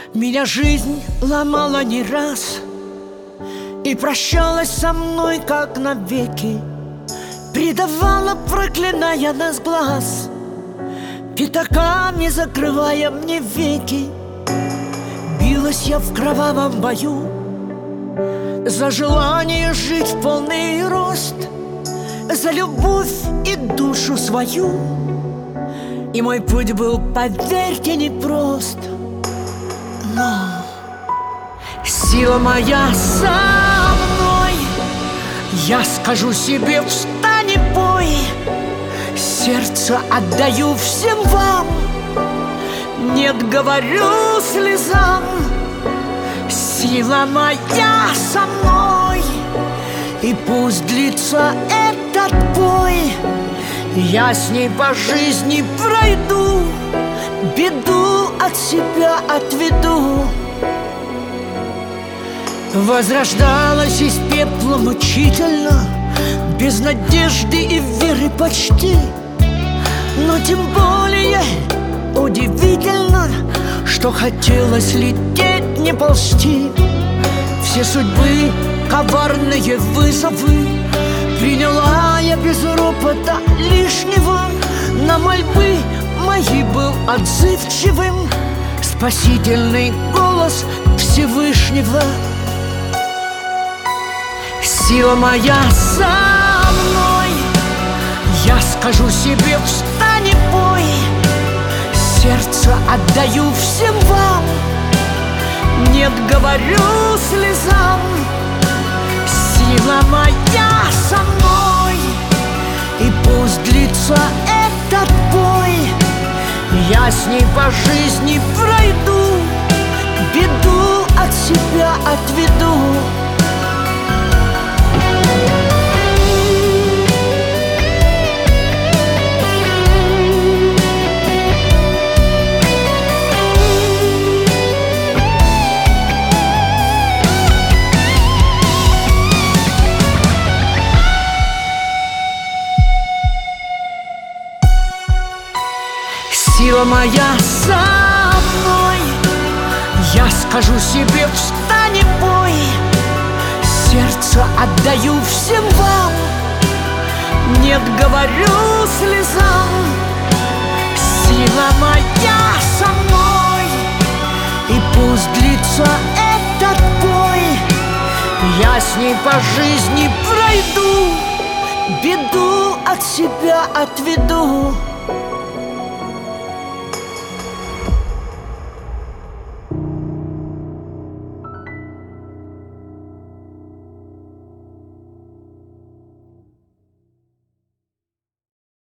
Меня жизнь ломала не раз и прощалась со мной, как навеки. Предавала, проклиная нас глаз, пятаками закрывая мне веки. Билась я в кровавом бою за желание жить в полный рост, за любовь и душу свою. И мой путь был, поверьте, непрост. Но сила моя со мной. Я скажу себе: встань и пой. Сердце отдаю всем вам. Нет, говорю слезам. Сила моя со мной. И пусть длится этот бой, я с ней по жизни пройду, беду от себя отведу. Возрождалась из пепла мучительно, без надежды и веры почти. Но тем более удивительно, что хотелось лететь, не ползти. Все судьбы коварные вызовы приняла я без ропота лишнего. На мольбы мои был отзывчивым спасительный голос Всевышнего. Сила моя со мной. Я скажу себе: встань и пой. Сердце отдаю всем вам. Нет, говорю слезам. Сила моя со мной. И пусть длится этот бой, я с ней по жизни пройду, беду от себя отведу. Сила моя со мной. Я скажу себе: встань и пой. Сердце отдаю всем вам. Нет, говорю слезам. Сила моя со мной. И пусть длится этот бой, я с ней по жизни пройду, беду от себя отведу.